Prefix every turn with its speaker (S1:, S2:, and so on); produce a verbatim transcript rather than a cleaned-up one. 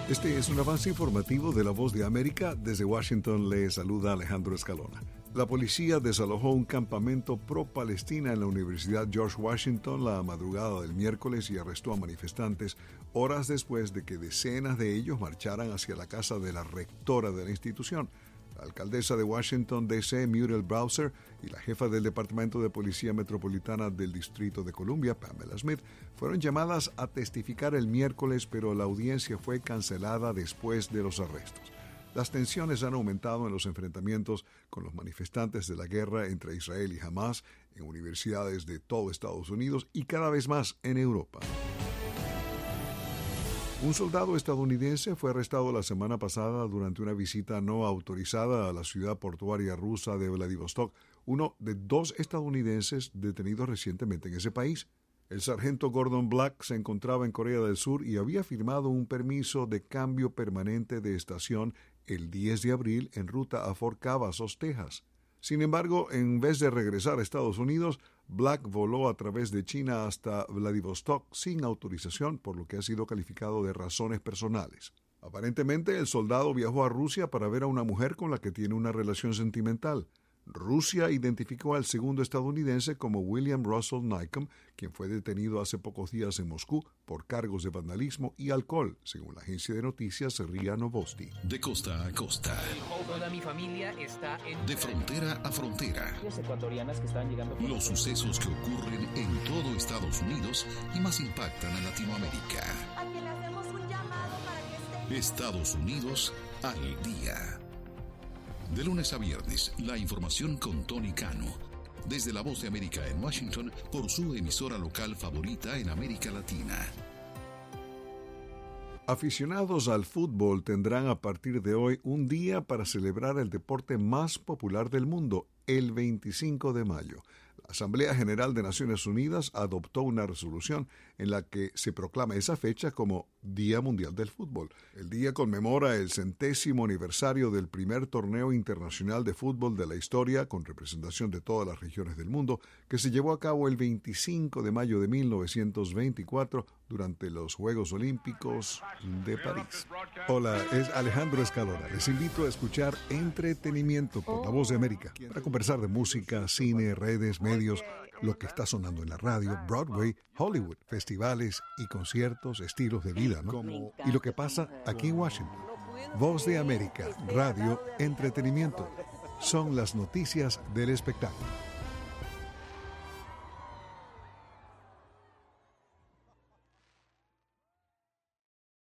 S1: Este es un avance informativo de La Voz de América. Desde Washington le saluda Alejandro Escalona. La policía desalojó un campamento pro-Palestina en la Universidad George Washington la madrugada del miércoles y arrestó a manifestantes horas después de que decenas de ellos marcharan hacia la casa de la rectora de la institución. La alcaldesa de Washington, D C, Muriel Bowser, y la jefa del Departamento de Policía Metropolitana del Distrito de Columbia, Pamela Smith, fueron llamadas a testificar el miércoles, pero la audiencia fue cancelada después de los arrestos. Las tensiones han aumentado en los enfrentamientos con los manifestantes de la guerra entre Israel y Hamás en universidades de todo Estados Unidos y cada vez más en Europa. Un soldado estadounidense fue arrestado la semana pasada durante una visita no autorizada a la ciudad portuaria rusa de Vladivostok, uno de dos estadounidenses detenidos recientemente en ese país. El sargento Gordon Black se encontraba en Corea del Sur y había firmado un permiso de cambio permanente de estación el diez de abril en ruta a Fort Cavazos, Texas. Sin embargo, en vez de regresar a Estados Unidos, Black voló a través de China hasta Vladivostok sin autorización, por lo que ha sido calificado de razones personales. Aparentemente, el soldado viajó a Rusia para ver a una mujer con la que tiene una relación sentimental. Rusia identificó al segundo estadounidense como William Russell Nycombe, quien fue detenido hace pocos días en Moscú por cargos de vandalismo y alcohol, según la agencia de noticias RIA Novosti.
S2: De costa a costa.
S3: Toda mi familia está en...
S2: De frontera a frontera.
S3: Las ecuatorianas que están llegando...
S2: Los sucesos que ocurren en todo Estados Unidos y más impactan a Latinoamérica.
S4: A quien le hacemos un llamado para que esté...
S2: Estados Unidos al día. De lunes a viernes, la información con Tony Cano. Desde La Voz de América en Washington, por su emisora local favorita en América Latina.
S1: Aficionados al fútbol tendrán a partir de hoy un día para celebrar el deporte más popular del mundo, el veinticinco de mayo. La Asamblea General de Naciones Unidas adoptó una resolución en la que se proclama esa fecha como Día Mundial del Fútbol. El día conmemora el centésimo aniversario del primer torneo internacional de fútbol de la historia, con representación de todas las regiones del mundo, que se llevó a cabo el veinticinco de mayo de mil novecientos veinticuatro durante los Juegos Olímpicos de París. Hola, es Alejandro Escalona. Les invito a escuchar Entretenimiento por La Voz de América para conversar de música, cine, redes, medios, lo que está sonando en la radio, Broadway, Hollywood, festivales y conciertos, estilos de vida, ¿no? Y lo que pasa aquí en Washington. Voz de América, radio, entretenimiento. Son las noticias del espectáculo.